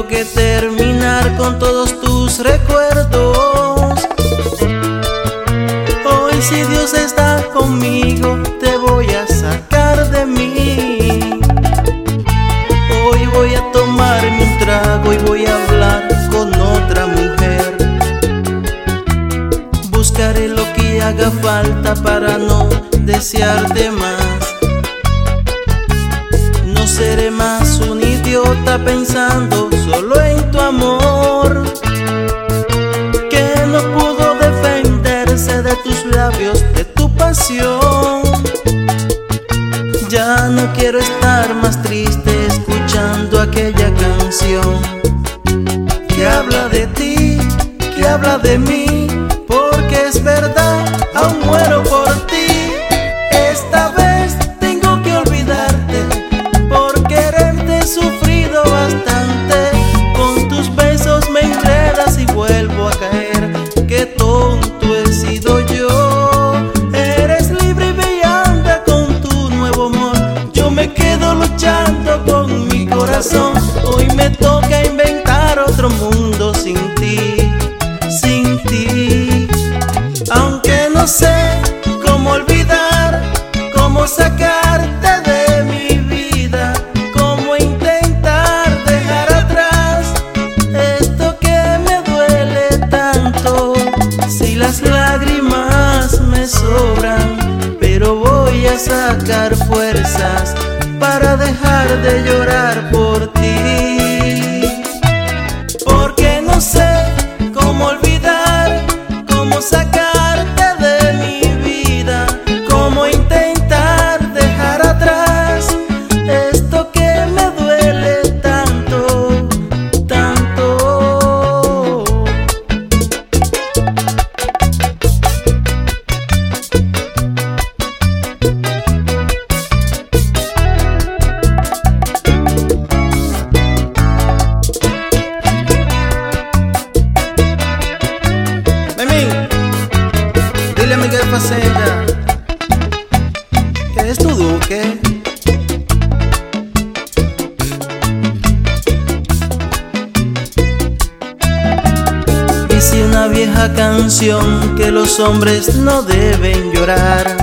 tengo que terminar con todos tus recuerdos. Hoy si Dios está conmigo, te voy a sacar de mí. Hoy voy a tomarme un trago y voy a hablar con otra mujer. Buscaré lo que haga falta para no desearte más. No seré más un idiota pensando solo en tu amor, que no pudo defenderse de tus labios, de tu pasión. Ya no quiero estar más triste escuchando aquella canción que habla de ti, que habla de mí, porque es verdad, aún muero por ti. Esta vez tengo que olvidarte, por quererte he sufrido bastante. Con tus besos me enredas y vuelvo a caer. Qué tonto he sido yo. Eres libre y ve y anda con tu nuevo amor. Yo me quedo luchando con mi corazón. Hoy me toca inventar otro mundo sin ti, sin ti. Aunque no sé cómo olvidar, cómo sacarte de mi vida, cómo intentar dejar atrás esto que me duele tanto. Si las lágrimas me sobran, pero voy a sacar fuerzas para dejar de llorar por ti. Porque no sé cómo olvidar, cómo sacarte de mi vida, cómo intentar dejar atrás esto que me duele tanto, tanto. Dile a Miguel Facenda que es tu duque. Dice una vieja canción que los hombres no deben llorar,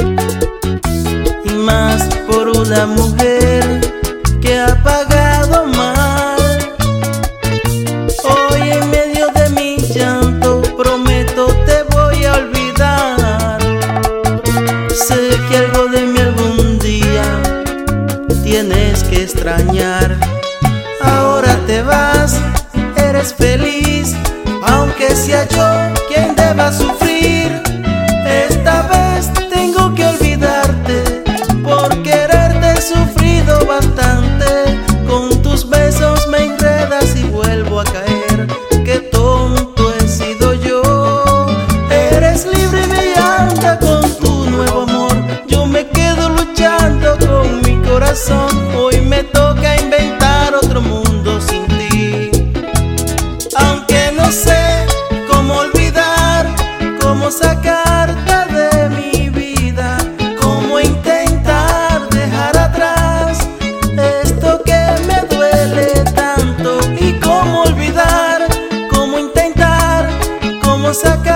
y más por una mujer que ha pagado mal. Hoy en medio de mi llanto prometo te voy a olvidar. Sé que algo de mí algún día tienes que extrañar. Ahora te vas, eres feliz, aunque sea yo quien deba sufrir. Esta vez tengo que olvidarte, por quererte he sufrido bastante. Con tus besos me enredas y vuelvo a caer. Qué tonto he sido yo. Eres libre y ve y anda con tu nuevo amor. Yo me quedo luchando con mi corazón. Hoy me toca inventar otro mundo sin ti. Aunque no sé cómo olvidar, cómo sacarte de mi vida, cómo intentar dejar atrás esto que me duele tanto. Y cómo olvidar, cómo intentar, cómo sacar